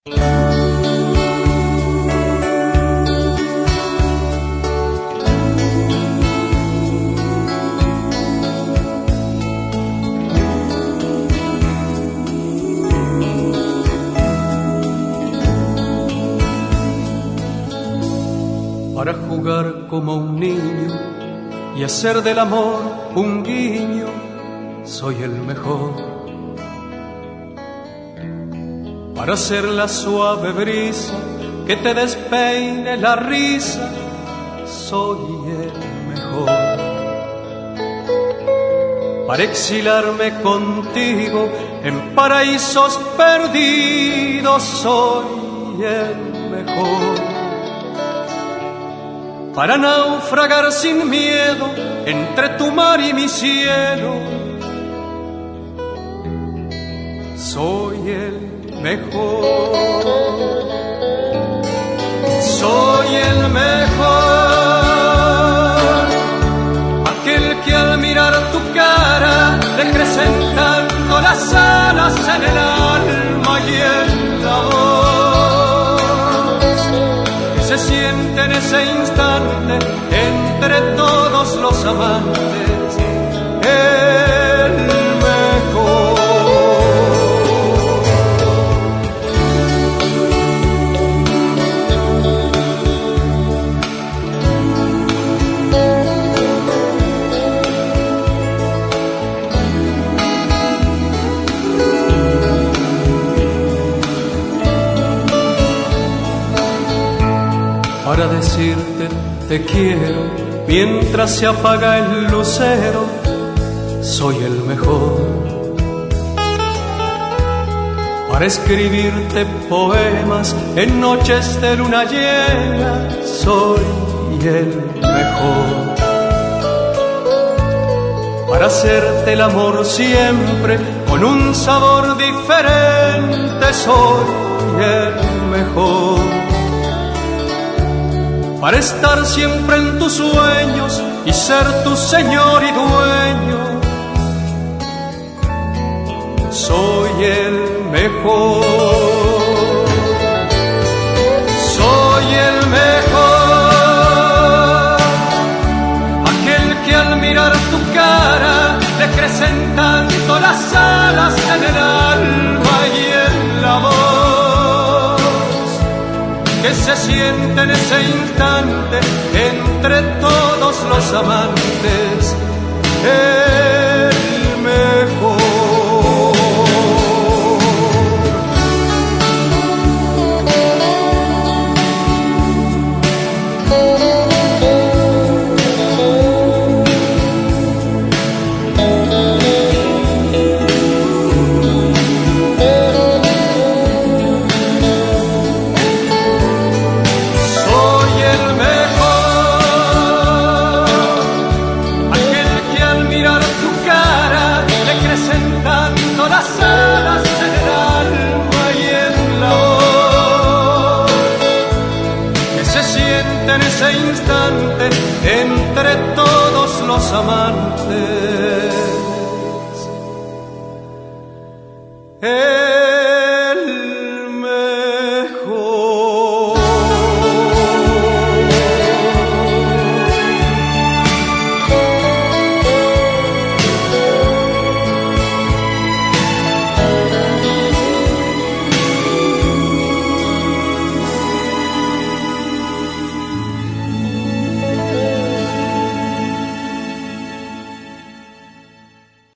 Para jugar como un niño y hacer del amor un guiño, soy el mejor. Para ser la suave brisa que te despeine la risa, soy el mejor. Para exilarme contigo en paraísos perdidos, soy el mejor. Para naufragar sin miedo entre tu mar y mi cielo, soy el mejor. Soy el mejor, aquel que al mirar tu cara te crecen tanto las alas en el alma y en la voz, que se siente en ese instante entre todos los amantes, el mejor. Para decirte te quiero mientras se apaga el lucero, soy el mejor. Para escribirte poemas en noches de luna llena, soy el mejor. Para hacerte el amor siempre con un sabor diferente, soy el mejor. Para estar siempre en tus sueños y ser tu señor y dueño, soy el mejor. Soy el mejor, aquel que al mirar tu cara le crecen tanto las alas en el alma y en la voz, que se siente en ese instante entre todos los amantes, el mejor. En ese instante entre todos los amantes.